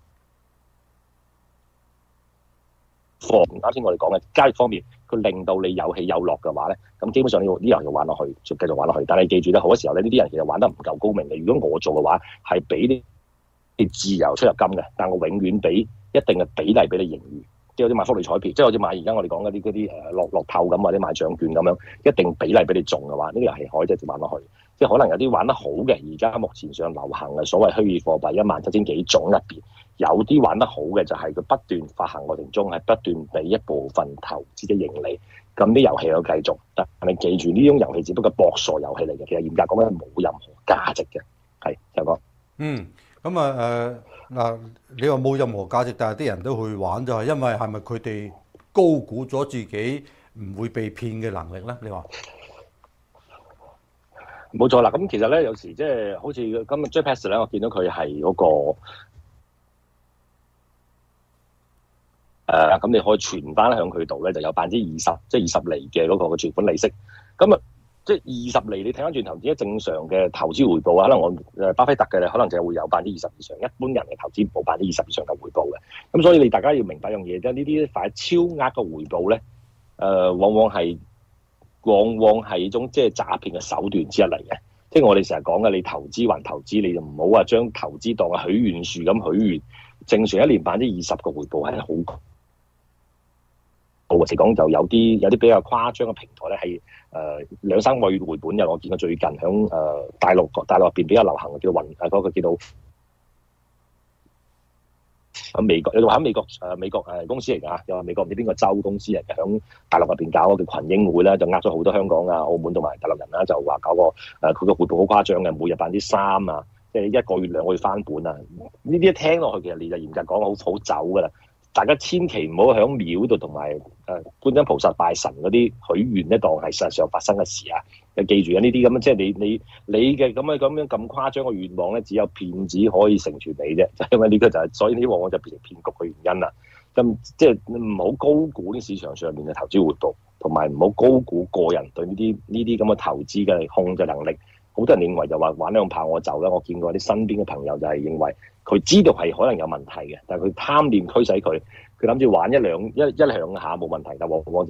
放啱先我哋講嘅交易方面，佢令到你有起有落嘅話咧，咁基本上呢個遊戲玩落去就繼續玩落去。但係你記住咧，好多時候咧呢啲人其實玩得唔夠高明嘅。如果我做嘅話，係俾自由出入金嘅，但我永遠俾一定嘅比例俾你盈餘。即係好似買福利彩票，即係好似買而家我哋講嗰啲樂透咁，或者買獎券咁樣，一定比例俾你中嘅話，呢個遊戲可以直接玩落去。即係可能有啲玩得好嘅，而家目前上流行嘅所謂虛擬貨幣17000幾種入邊，有啲玩得好嘅就係佢不斷發行過程中係不斷俾一部分投資者盈利，咁啲遊戲有繼續。但係你記住呢種遊戲只不過博傻遊戲嚟嘅，其實嚴格講緊係冇任何價值嘅。係就講。 咁嗱，你話冇任何價值，但係啲人都去玩，就係因為係咪佢哋高估咗自己唔會被騙嘅能力咧？你話冇錯啦。咁其實咧，有時即係好似今日 JPEX 咧，我見到佢係嗰個咁你可以存翻響佢度咧，就有20%，即係20厘嘅嗰個存款利息。咁啊〜即係20厘，你睇翻轉頭，而家正常嘅投資回報啊，可能我巴菲特嘅咧，可能就係會有20%以上。一般人嘅投資冇20%以上嘅回報嘅。咁所以你大家要明白一樣嘢，即係呢啲快超額嘅回報咧，往往係一種即係詐騙嘅手段之一嚟嘅。即係我哋成日講嘅，你投資還投資，你就唔好話將投資當係許願樹咁許願。正常一年20%嘅回報係好高。我嚟講就有啲比較誇張嘅平台咧，係2-3個月回本嘅。我見過最近響大陸入邊比較流行嘅叫嗰個叫做喺美國，有話喺美國公司嚟㗎，又話美國唔知邊個州公司嚟嘅，響大陸入邊搞嗰個群英會咧，就呃咗好多香港啊、澳門同埋大陸人啦，就話搞個佢個回報好誇張嘅，每日3%啊，即係1個月2個月翻本啊。呢啲一聽落去其實你就嚴格講好走㗎啦。大家千祈唔好喺廟度同埋觀音菩薩拜神嗰啲許願咧，當係實際上發生嘅事啊！你記住啊，呢啲咁即係你嘅咁樣咁誇張嘅願望咧，只有騙子可以成全你啫。就因為呢個就係，所以呢往往就變成騙局嘅原因啦。咁即係唔好高估啲市場上面嘅投資回報，同埋唔好高估個人對呢啲咁嘅投資嘅控制能力。好多人認為就話玩兩炮我走啦。我見過啲身邊嘅朋友就係認為佢知道係可能有問題嘅，但係佢貪念驅使佢諗住玩一兩下冇問題，但往往就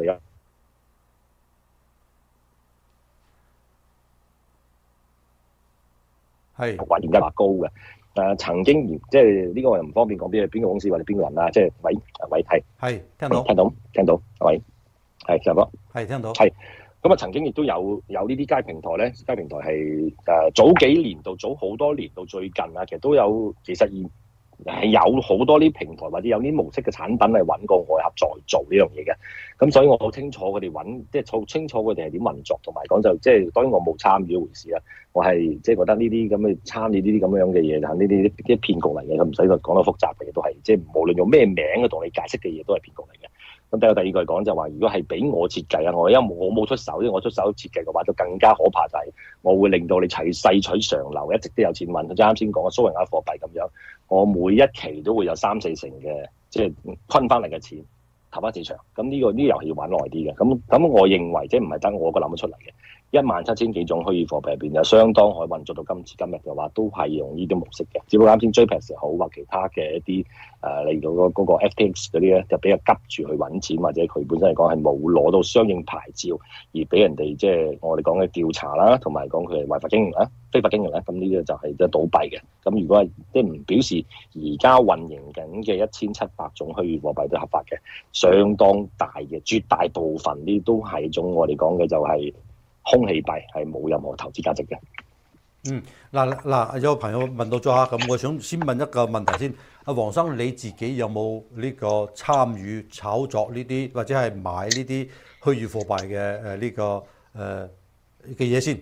還嚴格話高嘅。曾經即係呢個我又唔方便講邊個公司或者邊個人啦，即係喂係聽到喂係上哥係聽到係。咁啊，曾經亦都有呢啲街平台咧，街平台係早幾年到早好多年到最近啊，其實都有，其實係有好多啲平台或者有啲模式嘅產品係揾個外合再做呢樣嘢嘅。咁所以我好清楚佢哋即係好清楚佢哋係點運作，同埋講就即係當然我冇參與一回事啦。我係即係覺得呢啲咁嘅參與呢啲咁樣嘅嘢，就係呢啲騙局嚟嘅，唔使講得複雜嘅嘢都係，即係無論用咩名去同你解釋嘅嘢都係騙局嚟嘅。咁第二句講就話，如果係俾我設計啊，因為我冇出手，因為我出手設計嘅話，就更加可怕，就係我會令到你細取長流，一直都有錢揾。即係啱先講嘅蘇人亞貨幣咁樣，我每一期都會有3-4成嘅，即係坤翻嚟嘅錢投翻市場。咁呢個遊戲要玩耐啲嘅。咁我認為即係唔係得我個諗得出嚟嘅。17000幾種虛擬貨幣入邊有相當可以運作到今時今日嘅話，都係用呢啲模式嘅。只不過啱先 JPEX 好或其他嘅一啲例如嗰個 FTX 嗰啲咧，就比較急住去揾錢，或者佢本身嚟講係冇攞到相應牌照，而俾人哋即係我哋講嘅調查啦，同埋講佢係違法經營啦、非法經營啦，咁呢個就係即係倒閉嘅。咁如果係即係唔表示而家運營緊嘅1700種虛擬貨幣都合法嘅，相當大嘅絕大部分呢都係一種我哋講嘅就係空氣幣，係冇任何投資價值嘅。 嗱，有個朋友問到咗下，咁我想先問一個問題先。阿黃生，你自己有冇呢個參與炒作呢啲，或者係買呢啲虛擬貨幣嘅呢個嘅嘢先？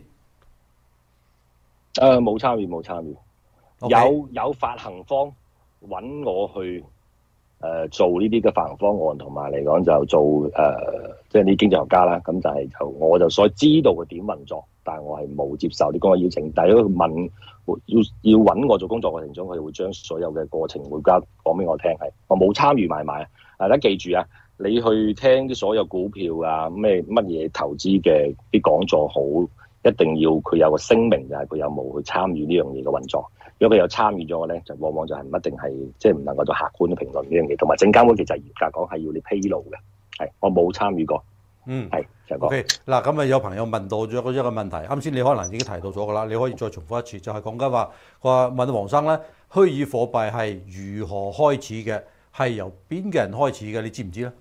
冇參與。 Okay. 有發行方揾我去做呢啲嘅發行方案，同埋嚟講就做即係啲經濟學家啦。咁我就所知道佢點運作，但係我係冇接受啲公開邀請。但係如果問要揾我做工作過程中，佢哋會將所有嘅過程會講俾我聽。係我冇參與買賣。大家記住啊，你去聽啲所有股票啊乜嘢投資嘅啲講座好，一定要佢有個聲明，就係佢有冇去參與呢樣嘢嘅運作。如果佢有參與咗咧，就往往就係唔一定係即係唔能夠做客觀嘅評論呢樣嘢。同埋證監會其實嚴格講係要你披露嘅，係我冇參與過。係就講。 OK， 嗱咁啊有朋友問到咗一個問題，啱先你可能已經提到咗㗎啦，你可以再重複一次，就係講緊話問黃生咧， 虛擬貨幣係如何開始嘅，係由邊個人開始嘅？你知唔知咧？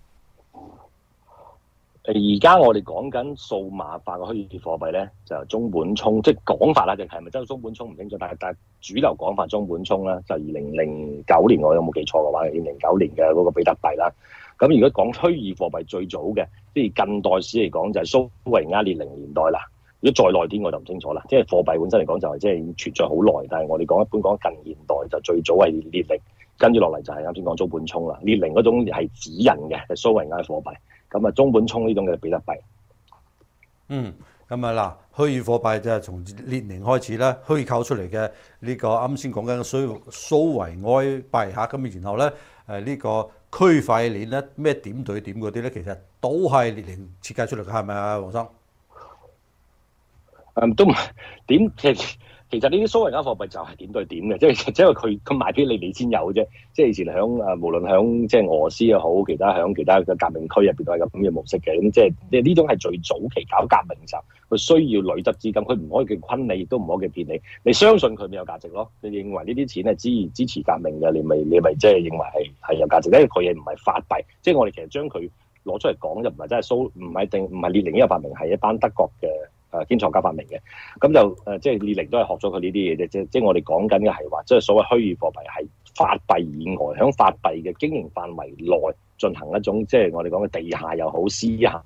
而家我哋講緊數碼化嘅虛擬貨幣咧，就中本聰，即係講法啦，定係咪真係中本聰唔清楚？但係主流講法中本聰啦，就2009年，我有冇記錯嘅話，2009年嘅嗰個比特幣啦。咁如果講虛擬貨幣最早嘅，即係近代史嚟講就係蘇維埃列寧年代啦。如果再耐啲我就唔清楚啦。即係貨幣本身嚟講就係即係已經存在好耐，但係我哋講一般講近現代就最早係列寧，跟住落嚟就係啱先講中本聰啦。列寧嗰種係指人嘅，係蘇維埃貨幣。咁啊，中本聰呢種嘅比特幣。 咁啊嗱，虛擬貨幣就係從列寧開始啦，虛構出嚟嘅呢個啱先講緊嘅蘇維埃幣嚇，咁然後咧呢個區塊鏈咧咩點對點嗰啲咧，其實都係列寧設計出嚟嘅，係咪啊，黃生？ 都唔點其實呢啲蘇維埃貨幣就係點對點嘅，即係佢賣俾你先有啫。即係以前響無論響即係俄羅斯又好，其他響其他嘅革命區入邊都係咁嘅模式嘅。咁即係呢種係最早期搞革命嘅時候，佢需要累積資金，佢唔可以叫昆你，亦都唔可以叫騙你。你相信佢咪有價值咯？你認為呢啲錢係支持革命嘅，你咪即係認為係有價值。因為佢嘢唔係法幣，即係我哋其實將佢攞出嚟講就唔係真係唔係列寧呢個發明，係一班德國嘅經濟學家發明嘅。咁就即係列寧都係學咗佢呢啲嘢啫。即係我哋講緊嘅係話，即係所謂虛擬貨幣係法幣以外，喺法幣嘅經營範圍內進行一種即係我哋講嘅地下又好，私下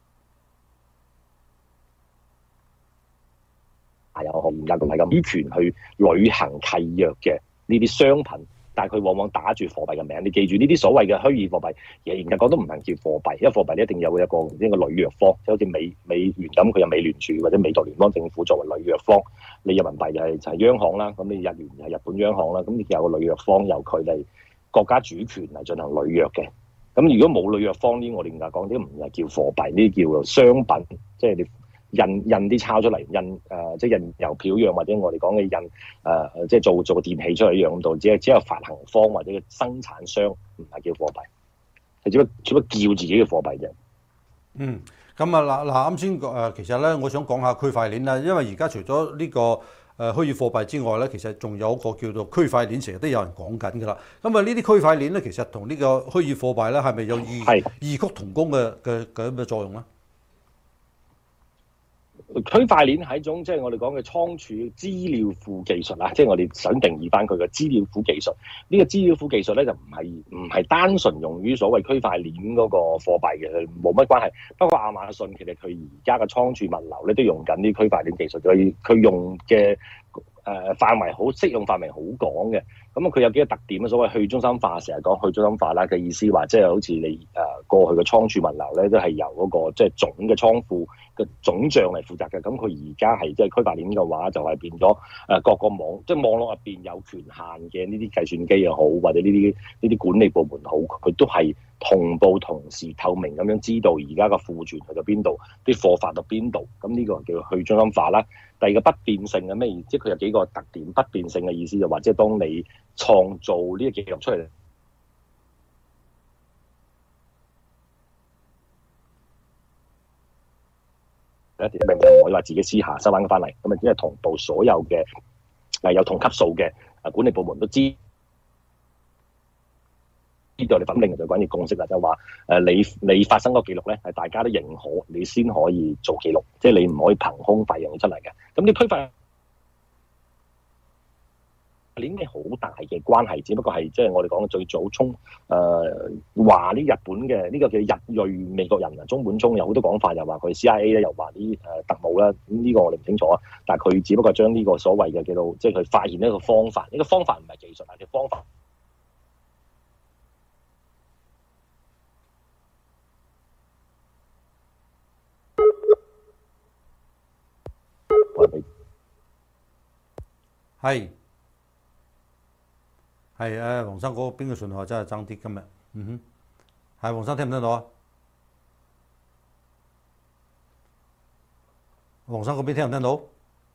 又好，嚴格咁係咁以權去履行契約嘅呢啲商品。但係佢往往打住貨幣嘅名，你記住呢啲所謂嘅虛擬貨幣，嚴格講都唔能叫貨幣，因為貨幣你一定有一個履約方，即係好似美元咁，佢有美聯儲或者美國聯邦政府作為履約方，你人民幣就係央行啦，咁你日元係日本央行啦，咁你有個履約方由佢哋國家主權嚟進行履約嘅。咁如果冇履約方呢，我哋嚴格講呢唔係叫貨幣，呢叫做商品，即係你。印啲鈔出嚟，即係印郵票一樣，或者我哋講嘅印即係做個電器出嚟一樣咁度，只有發行方或者個生產商唔係叫貨幣，係只不過叫自己嘅貨幣啫。 咁啊啱先其實咧，我想講下區塊鏈啦，因為而家除咗呢個虛擬貨幣之外咧，其實仲有一個叫做區塊鏈，成日都有人講緊㗎啦。咁啊，呢啲區塊鏈咧，其實同呢個虛擬貨幣咧，係咪有異曲同工嘅咁嘅作用咧？ 區塊鏈係一種即係我哋講嘅倉儲資料庫技術啊，即係我哋想定義翻佢嘅資料庫技術。呢個資料庫技術咧就唔係單純用於所謂區塊鏈嗰個貨幣嘅，冇乜關係。不過亞馬遜其實佢而家嘅倉儲物流咧都用緊啲區塊鏈技術，佢用嘅範圍好適用範圍好廣嘅。咁佢有幾個特點，所謂去中心化，成日講去中心化啦嘅意思話，即係好似你過去嘅倉儲物流咧都係由嗰個即係總嘅倉庫嘅總帳嚟負責嘅。咁佢而家係即係區塊鏈嘅話，就係變咗各個網，即係網絡入邊有權限嘅呢啲計算機又好，或者呢啲管理部門好，佢都係同步同時透明咁樣知道而家嘅庫存去到邊度，啲貨發到邊度。咁呢個叫去中心化啦。第二個不變性嘅咩意思？即係佢有幾個特點。不變性嘅意思就話，即係當你創造呢個記錄出嚟，明明唔可以話自己私下收翻翻嚟，咁啊只係同步所有嘅有同級數嘅管理部門都知道你粉令就關於共識啦，就話你發生嗰個記錄咧係大家都認可，你先可以做記錄，即係你唔可以憑空發揚出嚟嘅。咁你區塊鏈嘅好大嘅關係，只不過係即係我哋講嘅最早話啲日本嘅呢個叫日裔美國人啊，中本聰有好多講法，又話佢 CIA 咧，又話啲特務啦，咁呢個我哋唔清楚啊。但係佢只不過將呢個所謂嘅叫做即係佢發現一個方法，呢個方法唔係技術啊，嘅方法。 係黃生嗰邊嘅信號真係爭啲今日，係黃生聽唔聽到啊？黃生嗰邊聽唔聽到？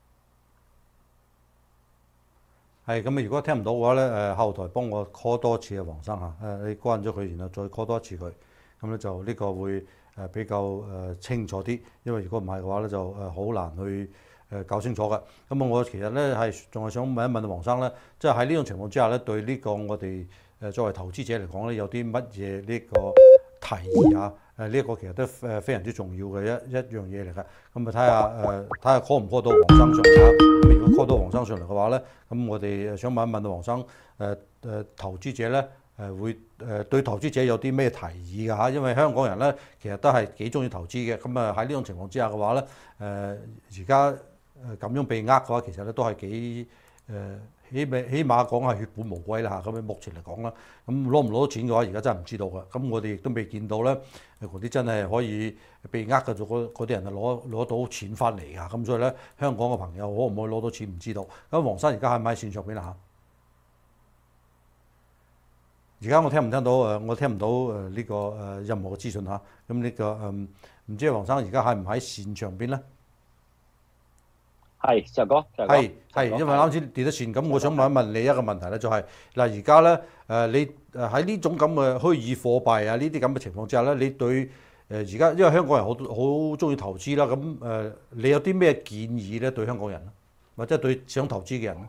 係咁啊！如果聽唔到嘅話咧，後台幫我 call 多次啊，黃生嚇，你關咗佢，然後再 call 多次佢，咁咧就呢個會比較清楚啲，因為如果唔係嘅話咧，就好難去搞清楚嘅。咁我其實咧仲係想問一問黃生咧，即係喺呢種情況之下咧，對呢個我哋作為投資者嚟講咧，有啲乜嘢呢個提議啊？呢一個其實都非常之重要嘅一樣嘢嚟㗎。咁啊睇下 call 唔 call 到黃生上嚟啊？咁如果 call 到黃生上嚟嘅話咧，咁我哋想問一問黃生投資者咧會對投資者有啲咩提議㗎嚇？因為香港人咧其實都係幾中意投資嘅。咁喺呢種情況之下嘅話咧，而家咁樣被嘅話，其實咧都係幾起碼講係血本無歸啦嚇。咁目前嚟講啦，咁攞唔攞到錢嘅話，而家真係唔知道㗎。咁我哋亦都未見到咧，嗰啲真係可以被嘅嗰啲人係攞到錢翻嚟㗎。咁所以咧，香港嘅朋友可唔可以攞到錢唔知道。咁黃生而家係咪喺線上邊啦嚇？而家我聽唔聽到我聽唔到呢個任何嘅資訊嚇。咁呢個唔知黃生而家係唔喺線上邊咧？ 係，石哥， 係，因為啱先跌咗線，咁我想問一問你一個問題咧，就係嗱，而家咧你喺呢種咁嘅虛擬貨幣啊，呢啲咁嘅情況之下咧，你對而家因為香港人好中意投資啦，咁你有啲咩建議咧對香港人，或者對想投資嘅人咧？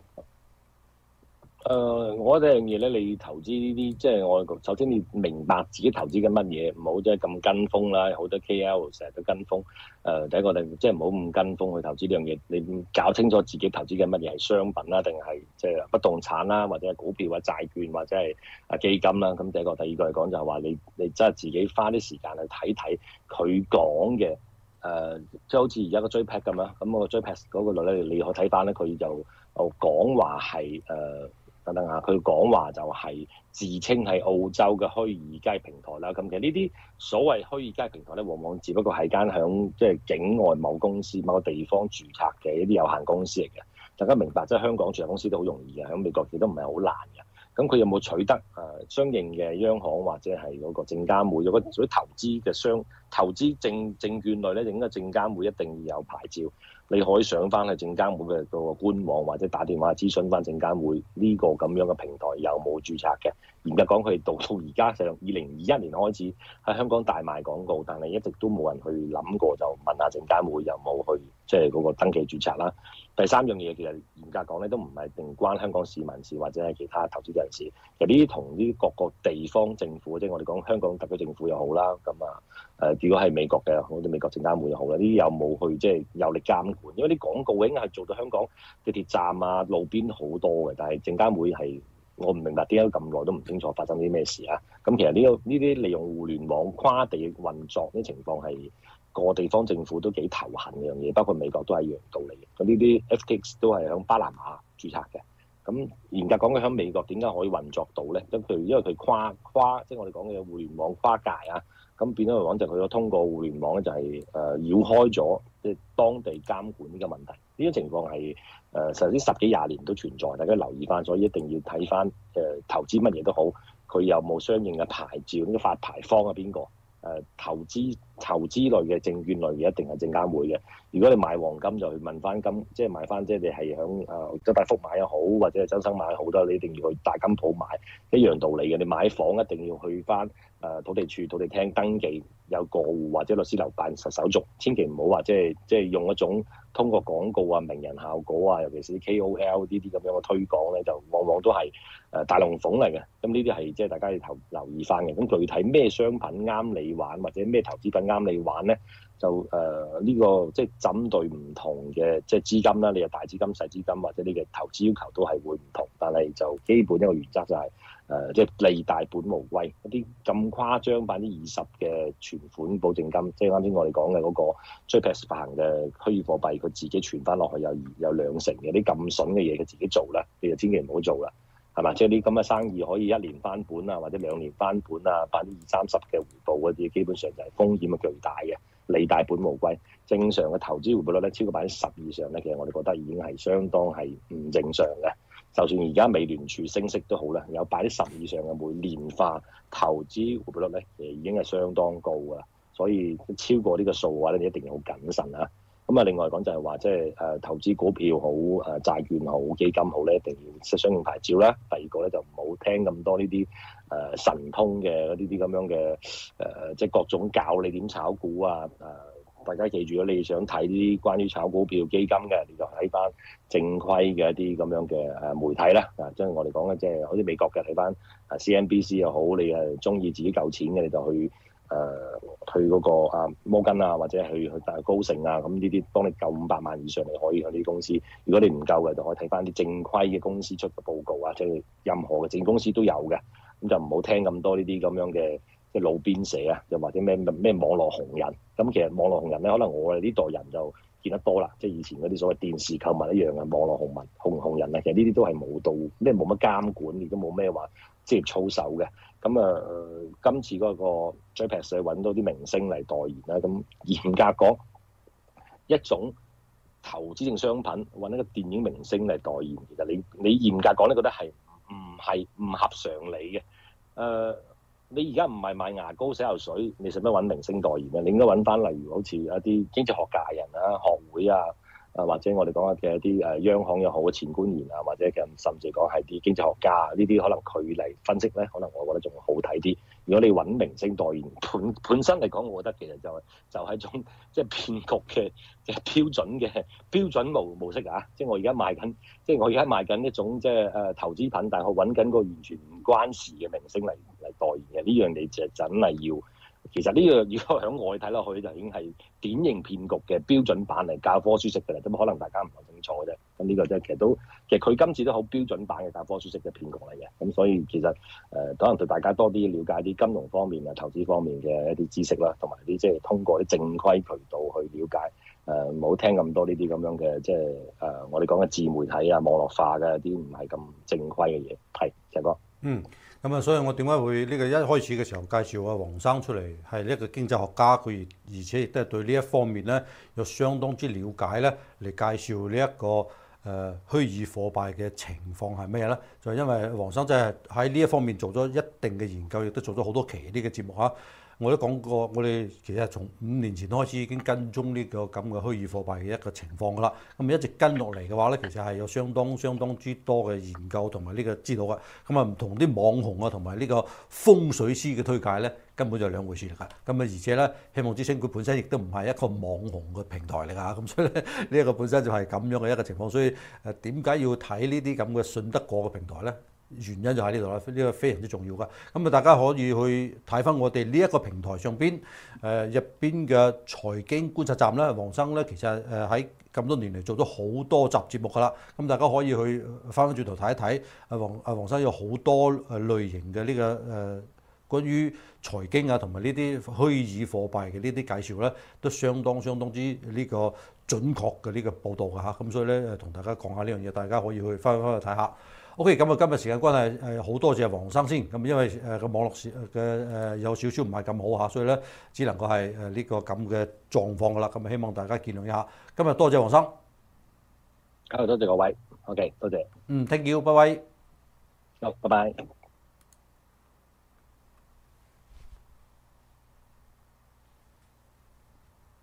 我覺得一樣嘢咧，你投資呢啲，即係我首先你明白自己投資緊乜嘢，唔好即係咁跟風啦。好多 KL 成日都跟風。第一個即係唔好咁跟風去投資呢樣嘢。你搞清楚自己投資緊乜嘢係商品啦，定係即係不動產啦，或者係股票啊、債券或者係基金啦。咁第一個，第二個嚟講就係話你真係自己花啲時間去睇睇佢講嘅。即係好似而家個 JPEX 咁啦，咁個 JPEX 嗰個度咧，你可睇翻咧，佢就講話係等等下，佢講話就係自稱係澳洲嘅虛擬機平台啦。咁其實呢啲所謂虛擬機平台咧，往往只不過係間響即係境外某公司某個地方註冊嘅一啲有限公司嚟嘅。大家明白，即係香港註冊公司都好容易嘅，喺美國亦都唔係好難嘅。咁佢有冇取得相應嘅央行或者係嗰個證監會有個屬於投資嘅投資證券類咧，應該證監會一定要有牌照。你可以上翻去證監會嘅個官網，或者打電話諮詢翻證監會呢個咁樣嘅平台有冇註冊嘅。嚴格講，佢到而家就2021年開始喺香港大賣廣告，但係一直都冇人去諗過，就問下證監會有冇去即係嗰個登記註冊啦。第三樣嘢其實嚴格講咧，都唔係定關香港市民事或者係其他投資人士。其實呢啲同呢各個地方政府，即係我哋講香港特區政府又好啦，咁如果係美國嘅，好似美國證監會又好啦，呢啲有冇去即係有力監管？因為啲廣告已經係做到香港地鐵站啊、路邊好多嘅，但係證監會係我唔明白點解咁耐都唔清楚發生啲咩事啊？咁其實呢啲利用互聯網跨地運作呢情況係個地方政府都幾頭痕嘅樣嘢，包括美國都係一樣道理嘅。咁呢啲 FTX 都係響巴拿馬註冊嘅。咁嚴格講，佢喺美國點解可以運作到咧？咁因為佢跨即係我哋講嘅互聯網跨界啊。咁變咗嚟講，就佢通過互聯網咧，就係繞開咗即係當地監管呢個問題。呢種情況係實際10幾20年都存在，大家留意翻，所以一定要睇翻投資乜嘢都好，佢有冇相應嘅牌照，呢個發牌方係邊個？投資類嘅證券類嘅一定係證監會嘅。如果你買黃金就去問翻金，即係買翻即係你係響周大福買又好，或者係周生買又好啦，你一定要去大金鋪買，一樣道理嘅。你買房一定要去翻土地處、土地廳登記，有過戶或者律師樓辦實手續，千祈唔好話即係用一種通過廣告啊、名人效果啊，尤其是啲 KOL 呢啲咁樣嘅推廣咧，就往往都係大龍鳳嚟嘅。咁呢啲係即係大家要留意翻嘅。咁具體咩商品啱你玩，或者咩投資品啱你玩咧？就呢個即係針對唔同嘅即係資金啦，你有大資金、細資金，或者你嘅投資要求都係會唔同，但係就基本一個原則就係即係利大本無歸。一啲咁誇張20%嘅存款保證金，即係啱先我哋講嘅嗰個 JPEX 發行嘅虛擬貨幣，佢自己存翻落去有2成嘅啲咁筍嘅嘢，佢自己做啦，你就千祈唔好做啦，係嘛？即係啲咁嘅生意可以1年翻本啊，或者2年翻本啊，20-30%嘅回報嗰啲，基本上就係風險係巨大嘅。利大本無歸，正常嘅投資回報率咧超過10%以上咧，其實我哋覺得已經係相當係唔正常嘅。就算而家美聯儲升息都好啦，有10%以上嘅每年化投資回報率咧，其實已經係相當高㗎啦。所以超過呢個數嘅話咧，你一定要好謹慎啊。 咁啊，另外講就係話，即係投資股票好、債券好、基金好咧，一定要識相應牌照啦。第二個咧就唔好聽咁多呢啲神通嘅呢啲咁樣嘅即係各種教你點炒股啊。大家記住，如果你想睇啲關於炒股票、基金嘅，你就睇翻正規嘅一啲咁樣嘅媒體啦。即係我哋講嘅，即係好似美國嘅睇翻CNBC 又好，你係中意自己夠錢嘅，你就去嗰個摩根啊，或者去高盛啊，咁呢啲當你夠500萬以上，你可以去呢啲公司。如果你唔夠嘅，就可以睇翻啲正規嘅公司出嘅報告啊，即係任何嘅證券公司都有嘅。咁就唔好聽咁多呢啲咁樣嘅即係路邊社啊，又或者咩網絡紅人。咁其實網絡紅人咧，可能我哋呢代人就見得多啦，即係以前嗰啲所謂電視購物一樣嘅網絡紅人啊，其實呢啲都係冇乜監管，亦都冇咩話職業操守嘅。咁今次嗰個 JPEX 係揾到啲明星嚟代言啦。咁嚴格講，一種投資性商品揾一個電影明星嚟代言，其實你嚴格講咧，覺得係唔合常理嘅。你而家唔係賣牙膏洗頭水，你使乜揾明星代言咧？你應該揾翻例如好似一啲經濟學界人啊、學會啊。或者我哋講嘅一啲央行又好嘅前官員啊，或者甚至講係啲經濟學家啊，呢啲可能佢嚟分析咧，可能我覺得仲好睇啲。如果你揾明星代言，本身嚟講，我覺得其實就係一種即係騙局嘅標準模式啊！即係我而家賣緊一種即係投資品，但係我揾緊個完全唔關事嘅明星嚟代言嘅，呢樣你就真係要。其實呢個如果喺外睇落去，就已經係典型騙局嘅標準版嚟教科書式嘅啦。咁可能大家唔係清楚嘅啫。咁呢個即係其實佢今次都好標準版嘅教科書式嘅騙局嚟嘅。咁所以其實可能對大家多啲了解啲金融方面啊、投資方面嘅一啲知識啦，同埋啲即係通過啲正規渠道去了解。唔好聽咁多呢啲咁樣嘅即係我哋講嘅自媒體啊、網絡化嘅一啲唔係咁正規嘅嘢。係，石哥。 咁所以我點解會呢個一開始嘅時候介紹黃生出嚟係一個經濟學家，佢而且亦都係對呢一方面咧有相當之了解咧，嚟介紹呢一個虛擬貨幣嘅情況係咩咧？就係因為黃生真係喺呢一方面做咗一定嘅研究，亦都做咗好多期呢個節目嚇。我都講過，我哋其實從5年前開始已經跟蹤呢個咁嘅虛擬貨幣嘅一個情況㗎啦。咁一直跟落嚟嘅話咧，其實係有相當之多嘅研究同埋呢個知道嘅。咁唔同啲網紅啊，同埋呢個風水師嘅推介咧，根本就係兩回事嚟㗎。而且咧，希望之星佢本身亦都唔係一個網紅嘅平台嚟㗎。咁所以咧，呢一個本身就係咁樣嘅一個情況。所以點解要睇呢啲咁嘅信得過嘅平台咧？原因就喺呢度啦，呢個非常之重要㗎。大家可以去睇翻我哋呢一個平台上邊入邊嘅財經觀察站啦。黃生咧其實喺咁多年嚟做咗好多集節目㗎啦。大家可以去翻轉頭睇一睇。黃生有好多類型嘅呢個關於財經啊同埋呢啲虛擬貨幣嘅呢啲介紹咧，都相當之呢個準確嘅呢個報導㗎嚇。咁所以咧同大家講下呢樣嘢，大家可以去翻去睇下。OK，咁今日時間關係，好多謝黃生先。因為個網絡嘅有少少唔係咁好嚇，所以咧只能夠係呢個咁嘅狀況噶啦。希望大家見諒一下。今日多謝黃生。 多謝各位。OK，多謝。 Thank you，拜拜。 好，拜拜。